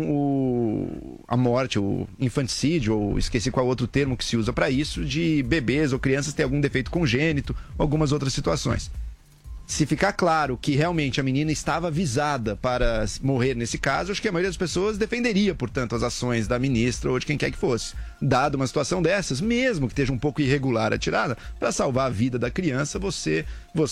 a morte, o infanticídio, ou esqueci qual outro termo que se usa para isso, de bebês ou crianças que têm algum defeito congênito, ou algumas outras situações. Se ficar claro que realmente a menina estava avisada para morrer nesse caso, acho que a maioria das pessoas defenderia, portanto, as ações da ministra ou de quem quer que fosse. Dada uma situação dessas, mesmo que esteja um pouco irregular a tirada, para salvar a vida da criança, você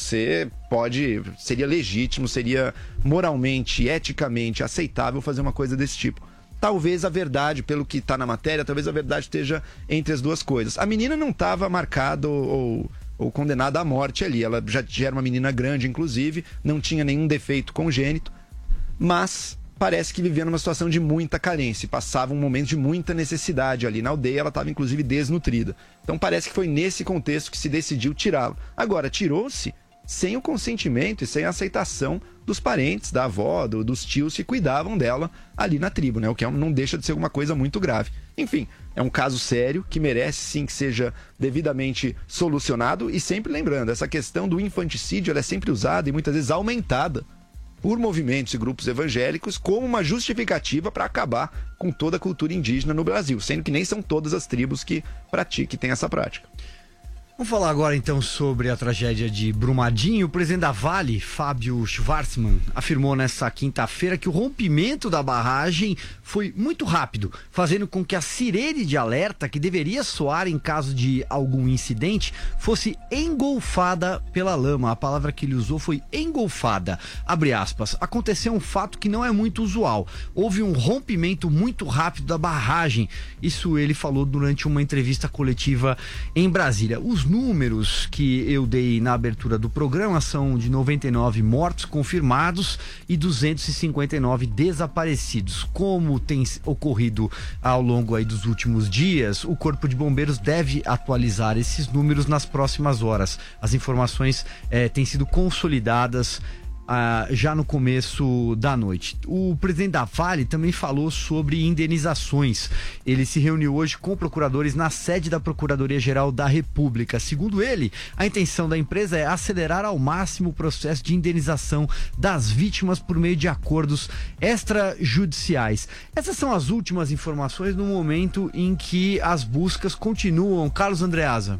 seria legítimo, seria moralmente, eticamente aceitável fazer uma coisa desse tipo. Talvez a verdade, pelo que está na matéria, talvez a verdade esteja entre as duas coisas. A menina não estava marcada ou condenada à morte ali. Ela já era uma menina grande, inclusive, não tinha nenhum defeito congênito, mas parece que vivia numa situação de muita carência, passava um momento de muita necessidade ali na aldeia, ela estava inclusive desnutrida. Então parece que foi nesse contexto que se decidiu tirá-lo. Agora, tirou-se sem o consentimento e sem a aceitação dos parentes, da avó, dos tios que cuidavam dela ali na tribo, né? O que não deixa de ser uma coisa muito grave. Enfim, é um caso sério que merece sim que seja devidamente solucionado, e sempre lembrando, essa questão do infanticídio ela é sempre usada e muitas vezes aumentada por movimentos e grupos evangélicos como uma justificativa para acabar com toda a cultura indígena no Brasil, sendo que nem são todas as tribos que têm essa prática. Vamos falar agora então sobre a tragédia de Brumadinho. O presidente da Vale, Fábio Schvartsman, afirmou nesta quinta-feira que o rompimento da barragem foi muito rápido, fazendo com que a sirene de alerta, que deveria soar em caso de algum incidente, fosse engolfada pela lama. A palavra que ele usou foi engolfada. Abre aspas. Aconteceu um fato que não é muito usual. Houve um rompimento muito rápido da barragem. Isso ele falou durante uma entrevista coletiva em Brasília. Os números que eu dei na abertura do programa são de 99 mortos confirmados e 259 desaparecidos. Como tem ocorrido ao longo aí dos últimos dias, o Corpo de Bombeiros deve atualizar esses números nas próximas horas. As informações têm sido consolidadas já no começo da noite. O presidente da Vale também falou sobre indenizações. Ele se reuniu hoje com procuradores na sede da Procuradoria-Geral da República. Segundo ele, a intenção da empresa é acelerar ao máximo o processo de indenização das vítimas por meio de acordos extrajudiciais. Essas são as últimas informações no momento em que as buscas continuam. Carlos Andreasa.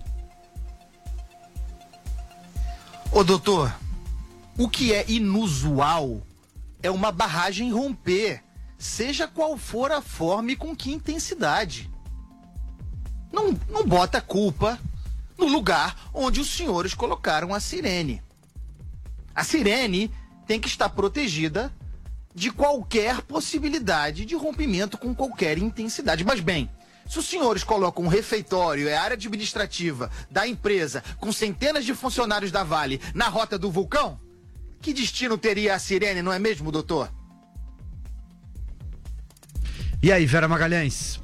Ô, doutor, o que é inusual é uma barragem romper, seja qual for a forma e com que intensidade. Não bota a culpa no lugar onde os senhores colocaram a sirene. A sirene tem que estar protegida de qualquer possibilidade de rompimento com qualquer intensidade. Mas bem, se os senhores colocam um refeitório, área administrativa da empresa, com centenas de funcionários da Vale na rota do vulcão, que destino teria a sirene, não é mesmo, doutor? E aí, Vera Magalhães?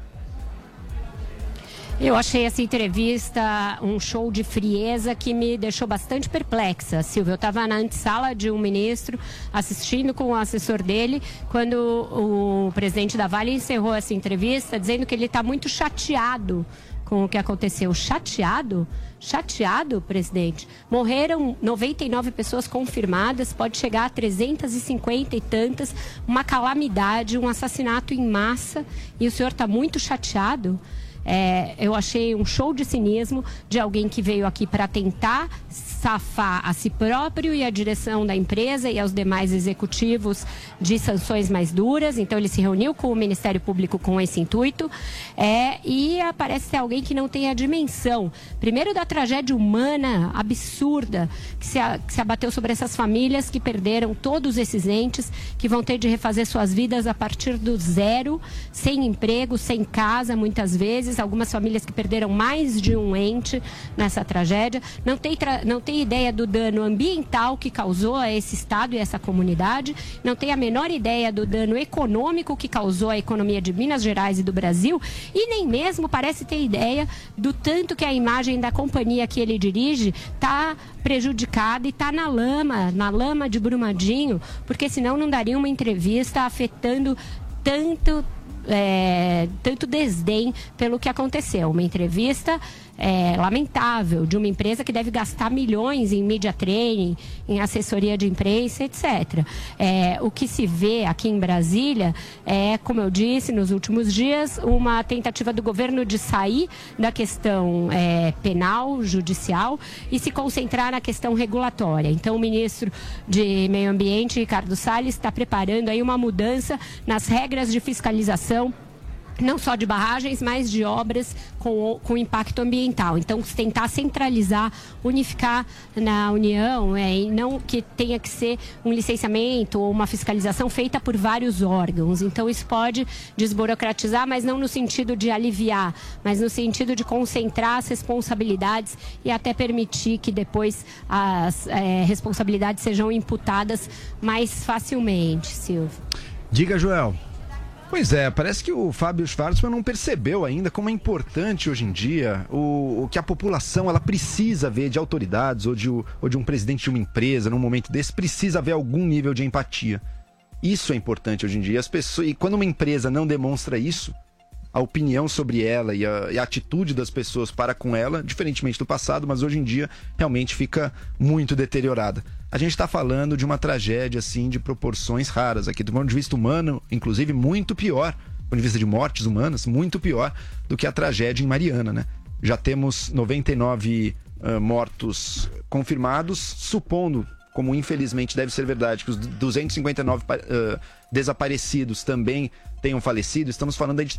Eu achei essa entrevista um show de frieza que me deixou bastante perplexa, Silvio. Eu estava na antessala de um ministro, assistindo com o assessor dele, quando o presidente da Vale encerrou essa entrevista, dizendo que ele está muito chateado com o que aconteceu. Chateado? Chateado, presidente? Morreram 99 pessoas confirmadas, pode chegar a 350 e tantas, uma calamidade, um assassinato em massa, e o senhor está muito chateado? Eu achei um show de cinismo de alguém que veio aqui para tentar safar a si próprio e a direção da empresa e aos demais executivos de sanções mais duras. Então ele se reuniu com o Ministério Público com esse intuito, e parece ser alguém que não tem a dimensão, primeiro, da tragédia humana absurda que se abateu sobre essas famílias que perderam todos esses entes, que vão ter de refazer suas vidas a partir do zero, sem emprego, sem casa, muitas vezes, algumas famílias que perderam mais de um ente nessa tragédia. Não tem ideia do dano ambiental que causou a esse estado e essa comunidade, não tem a menor ideia do dano econômico que causou à economia de Minas Gerais e do Brasil, e nem mesmo parece ter ideia do tanto que a imagem da companhia que ele dirige está prejudicada e está na lama de Brumadinho, porque senão não daria uma entrevista afetando tanto tanto desdém pelo que aconteceu. Uma entrevista lamentável de uma empresa que deve gastar milhões em media training, em assessoria de imprensa, etc. O que se vê aqui em Brasília é, como eu disse, nos últimos dias, uma tentativa do governo de sair da questão penal, judicial, e se concentrar na questão regulatória. Então, o ministro de Meio Ambiente, Ricardo Salles, está preparando aí uma mudança nas regras de fiscalização, não só de barragens, mas de obras com impacto ambiental. Então, tentar centralizar, unificar na União, e não que tenha que ser um licenciamento ou uma fiscalização feita por vários órgãos. Então, isso pode desburocratizar, mas não no sentido de aliviar, mas no sentido de concentrar as responsabilidades e até permitir que depois as responsabilidades sejam imputadas mais facilmente, Silvio. Diga, Joel. Pois é, parece que o Fábio Schwartzman não percebeu ainda como é importante hoje em dia o que a população ela precisa ver de autoridades ou de um presidente de uma empresa num momento desse, precisa ver algum nível de empatia. Isso é importante hoje em dia. E quando uma empresa não demonstra isso, a opinião sobre ela e a atitude das pessoas para com ela, diferentemente do passado, mas hoje em dia realmente fica muito deteriorada. A gente está falando de uma tragédia assim de proporções raras aqui, do ponto de vista humano, inclusive muito pior, do ponto de vista de mortes humanas, muito pior do que a tragédia em Mariana, né? Já temos 99 mortos confirmados, supondo, como infelizmente deve ser verdade, que os 259 desaparecidos também tenham falecido. Estamos falando aí de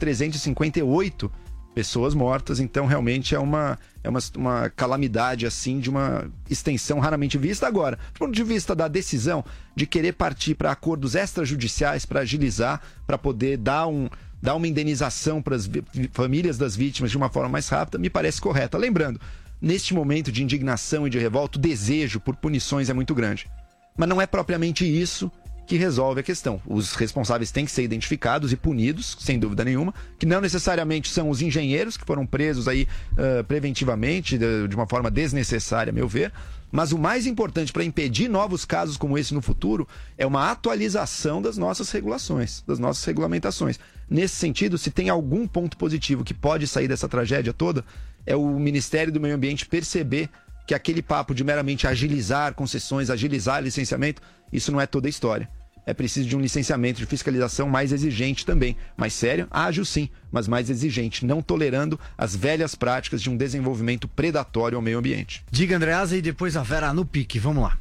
358 pessoas mortas, então realmente é uma calamidade assim de uma extensão raramente vista. Agora, do ponto de vista da decisão de querer partir para acordos extrajudiciais para agilizar, para poder dar uma indenização para as famílias das vítimas de uma forma mais rápida, me parece correta. Lembrando, neste momento de indignação e de revolta, o desejo por punições é muito grande. Mas não é propriamente isso que resolve a questão. Os responsáveis têm que ser identificados e punidos, sem dúvida nenhuma, que não necessariamente são os engenheiros que foram presos aí preventivamente, de uma forma desnecessária, a meu ver. Mas o mais importante para impedir novos casos como esse no futuro é uma atualização das nossas regulações, das nossas regulamentações. Nesse sentido, se tem algum ponto positivo que pode sair dessa tragédia toda, é o Ministério do Meio Ambiente perceber que aquele papo de meramente agilizar concessões, agilizar licenciamento, isso não é toda a história. É preciso de um licenciamento de fiscalização mais exigente também. Mais sério? Ágil sim, mas mais exigente, não tolerando as velhas práticas de um desenvolvimento predatório ao meio ambiente. Diga, Andreasa, e depois a Vera no pique. Vamos lá.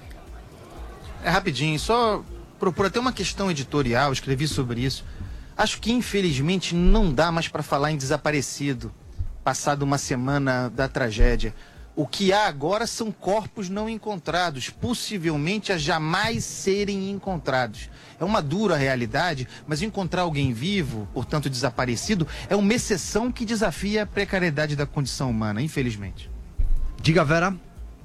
Rapidinho, só propor até uma questão editorial, escrevi sobre isso. Acho que infelizmente não dá mais para falar em desaparecido, passado uma semana da tragédia. O que há agora são corpos não encontrados, possivelmente a jamais serem encontrados. É uma dura realidade, mas encontrar alguém vivo, portanto desaparecido, é uma exceção que desafia a precariedade da condição humana, infelizmente. Diga, Vera.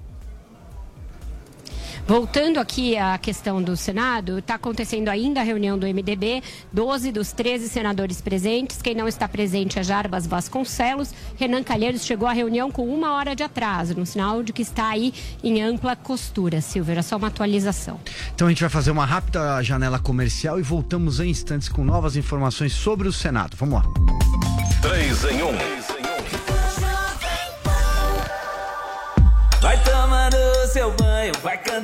Voltando aqui à questão do Senado, está acontecendo ainda a reunião do MDB, 12 dos 13 senadores presentes. Quem não está presente é Jarbas Vasconcelos. Renan Calheiros chegou à reunião com 1 hora de atraso, no sinal de que está aí em ampla costura. Silvio, era só uma atualização. Então a gente vai fazer uma rápida janela comercial e voltamos em instantes com novas informações sobre o Senado. Vamos lá. 3 em 1. Vai tomando seu banho, vai cantando.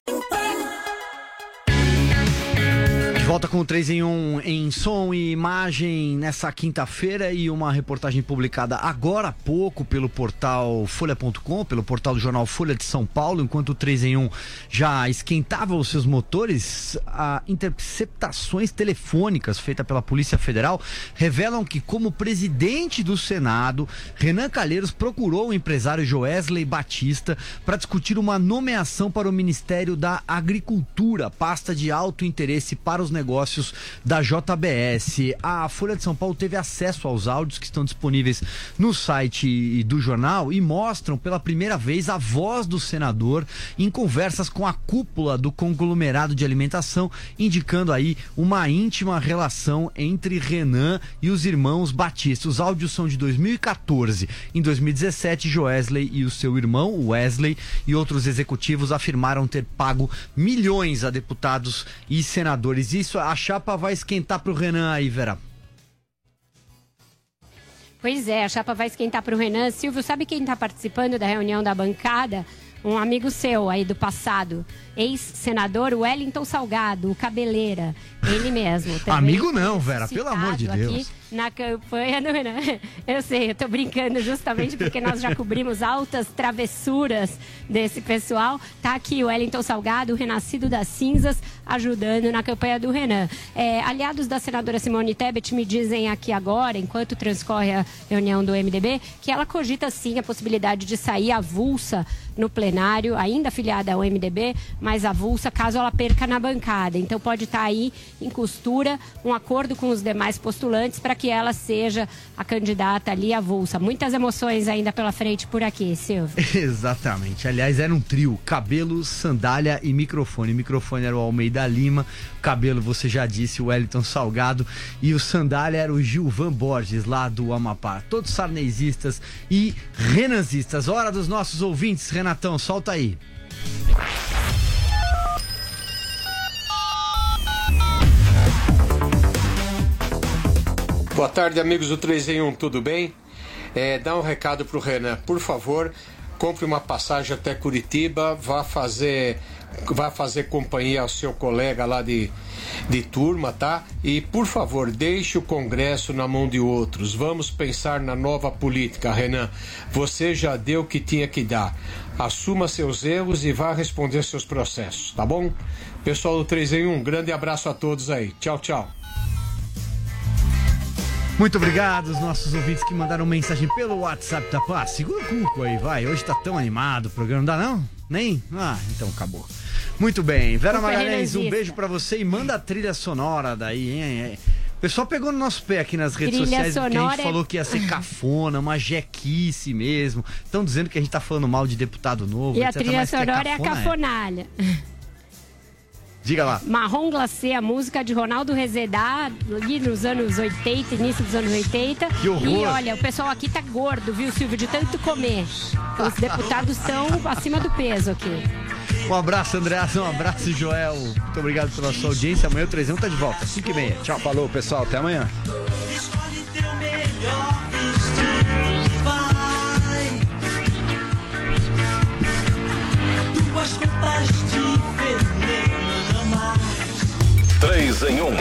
De volta com o 3 em 1 em som e imagem nessa quinta-feira e uma reportagem publicada agora há pouco pelo portal Folha.com, pelo portal do jornal Folha de São Paulo. Enquanto o 3 em 1 já esquentava os seus motores, interceptações telefônicas feitas pela Polícia Federal revelam que, como presidente do Senado, Renan Calheiros procurou o empresário Joesley Batista para discutir uma nomeação para o Ministério da Agricultura, pasta de alto interesse para os negócios da JBS. A Folha de São Paulo teve acesso aos áudios que estão disponíveis no site do jornal e mostram pela primeira vez a voz do senador em conversas com a cúpula do conglomerado de alimentação, indicando aí uma íntima relação entre Renan e os irmãos Batista. Os áudios são de 2014. Em 2017, Joesley e o seu irmão Wesley e outros executivos afirmaram ter pago milhões a deputados e senadores. Isso, a chapa vai esquentar pro Renan aí, Vera. Pois é, a chapa vai esquentar para o Renan. Silvio, sabe quem está participando da reunião da bancada? Um amigo seu aí do passado, ex-senador Wellington Salgado, o Cabeleira, ele mesmo. Amigo não, Vera, pelo amor de Deus. Aqui na campanha do Renan. Eu sei, eu tô brincando justamente porque nós já cobrimos altas travessuras desse pessoal. Tá aqui o Wellington Salgado, o renascido das cinzas, ajudando na campanha do Renan. Aliados da senadora Simone Tebet me dizem aqui agora, enquanto transcorre a reunião do MDB, que ela cogita sim a possibilidade de sair avulsa no plenário, ainda afiliada ao MDB, mas avulsa caso ela perca na bancada. Então pode estar aí em costura um acordo com os demais postulantes para que ela seja a candidata ali avulsa. Muitas emoções ainda pela frente por aqui, Silvio. Exatamente. Aliás, era um trio: cabelo, sandália e microfone. O microfone era o Almeida Lima, o cabelo, você já disse, o Wellington Salgado, e o sandália era o Gilvan Borges, lá do Amapá. Todos sarnezistas e renanzistas. Hora dos nossos ouvintes. Renatão, solta aí. Boa tarde, amigos do 3 em 1, tudo bem? Dá um recado pro Renan, por favor, compre uma passagem até Curitiba, vá fazer companhia ao seu colega lá de turma, tá? E, por favor, deixe o Congresso na mão de outros. Vamos pensar na nova política, Renan. Você já deu o que tinha que dar. Assuma seus erros e vá responder seus processos, tá bom? Pessoal do 3 em 1, grande abraço a todos aí. Tchau, tchau. Muito obrigado aos nossos ouvintes que mandaram mensagem pelo WhatsApp da Paz. Segura o cuco aí, vai. Hoje tá tão animado o programa, não dá não? Nem? Ah, então acabou. Muito bem. Vera Magalhães, um beijo pra você e manda a trilha sonora daí, hein? O pessoal pegou no nosso pé aqui nas redes sociais porque a gente falou que ia ser cafona, uma jequice mesmo. Estão dizendo que a gente tá falando mal de deputado novo, e etc. a trilha sonora é a cafonalha. Diga lá. Marrom Glacé, a música de Ronaldo Rezedá, ali nos anos 80, início dos anos 80. Que horror. E olha, o pessoal aqui tá gordo, viu, Silvio, de tanto comer. Os deputados estão acima do peso aqui. Um abraço, Andreas, um abraço, Joel. Muito obrigado pela sua audiência. Amanhã o 3 em 1 tá de volta, 5h30. Tchau. Falou, pessoal, até amanhã. Escolhe teu melhor vestido, vai. Duas copas de veneno a mais. 3 em 1.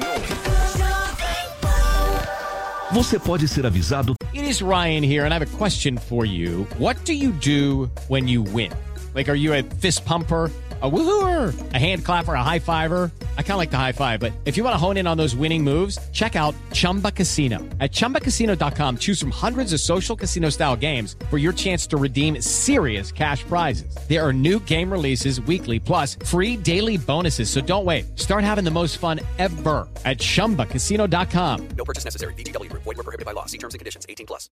Você pode ser avisado. It is Ryan here, and I have a question for you. What do you do when you win? Like, are you a fist pumper, a woohooer, a hand clapper, a high fiver? I kind of like the high five, but if you want to hone in on those winning moves, check out Chumba Casino. At ChumbaCasino.com, choose from hundreds of social casino-style games for your chance to redeem serious cash prizes. There are new game releases weekly, plus free daily bonuses, so don't wait. Start having the most fun ever at ChumbaCasino.com. No purchase necessary. VGW Group. Void where prohibited by law. See terms and conditions. 18+.